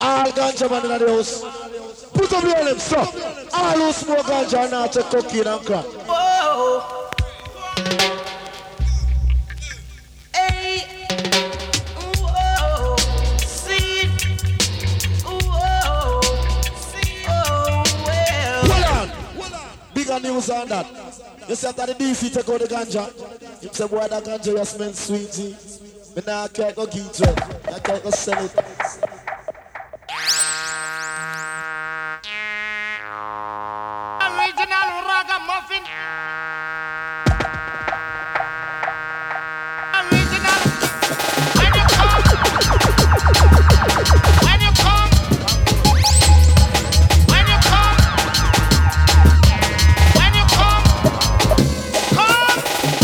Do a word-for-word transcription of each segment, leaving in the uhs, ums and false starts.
All ganja man in the house. Put up your lips, stop. All who smoke ganja now take cocaine and crack. Whoa. Hey. Whoa. See. Whoa. See. Oh, well. Hold on. Bigger news on that. You see after the D C take out the ganja. If say boy that ganja you smell sweetie. But now I can't go get it. I can't go sell it. Original ragamuffin. Original. When you come, when you come, when you come, when you come, come.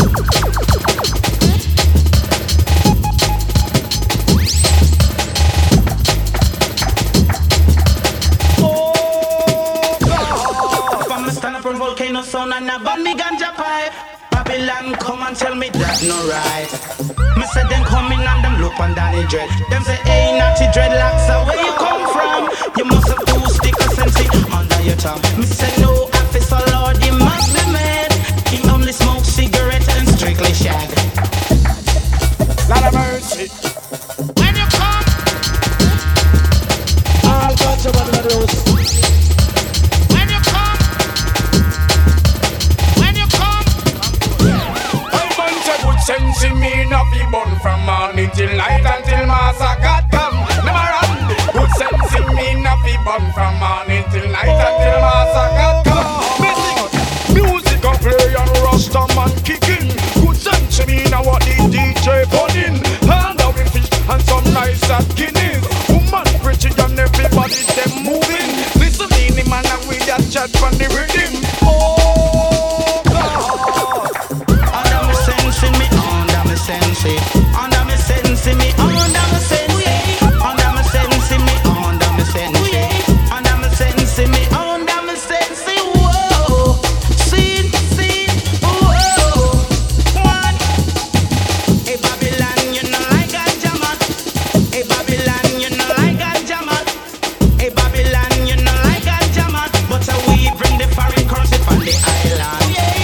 From volcano sound and a ban me ganja pipe. Babylon come and tell me that no right. Me say them coming and them look on Danny Dread. Them say hey naughty dreadlocks, so where you come from? You must have two stickers sensi under your tongue. Me say no officer Lord, you must be mad. He only smoke cigarette and strictly shag. Lot of mercy. When you come, all ganja man in the house. Sense in me no fi burn from morning till night until Master God come. Never run. Good sense in me no fi burn from morning till night until Master God come. Music a play and Rasta man kicking. Good sense in me now what the D J bunning. Hand out with fish and some nice at Guinness. Woman preaching and everybody them moving. Listen in the man and we that chat from the rhythm. Oh God. Sensing me under me sense, under me sense me under me sense, under me sense me under me sense, under me sense me under me sense. Whoa, see, see, whoa, one. Hey Babylon, you know like a jammer. Hey Babylon, you know like a jammer. Hey Babylon, you know like a jammer. But uh, we bring the foreign currency from the island.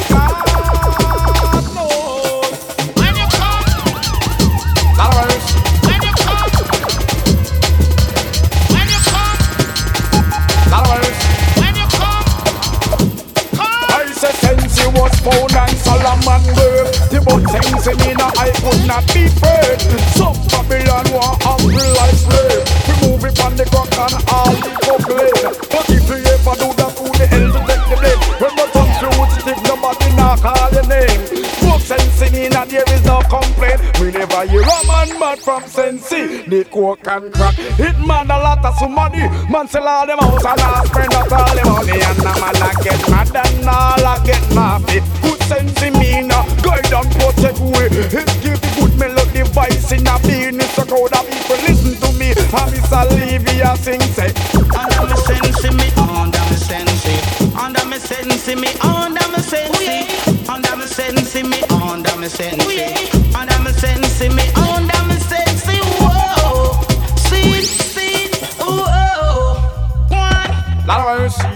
Phone and Solomon work. The but things in me now I could not be afraid. Some Babylon want humble like slave. We move it on the crack and all the cockblade. But if you ever do that, who the hell to take the blame? When the tongue fruit stick, nobody now call your name. Smoke sense in me now there is no complaint. We never hear a man mad from Sensi. The coke and crack hit man a lot of somebody. Man sell all them house and all spend out all the money. And a man a get mad and all a get nappy. Good sense in me now, guide and protect way. It give the good melody voice in a business. So crowd of people listen to me. And Miss Olivia sing say under me sense me, under me sense, under me sense me, under me sense, under me sense me, under me sense, under me sense me, under me sense. Whoa, see, see, whoa, one. Lot of mercy.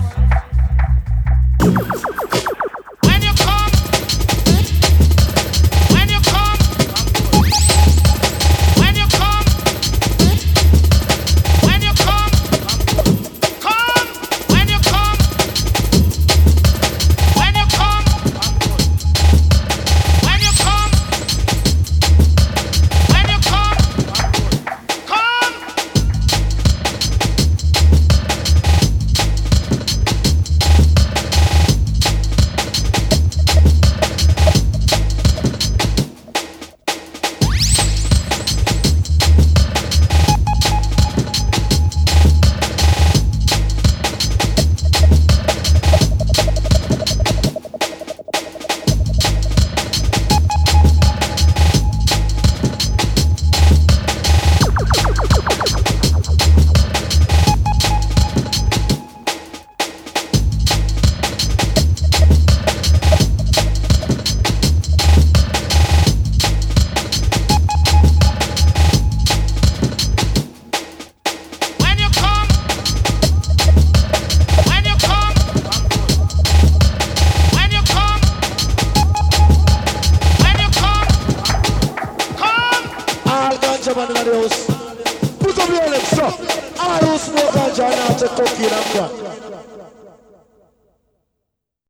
man in the house. Put up your lips, sir. All who smoke ganja now take cocaine and crack.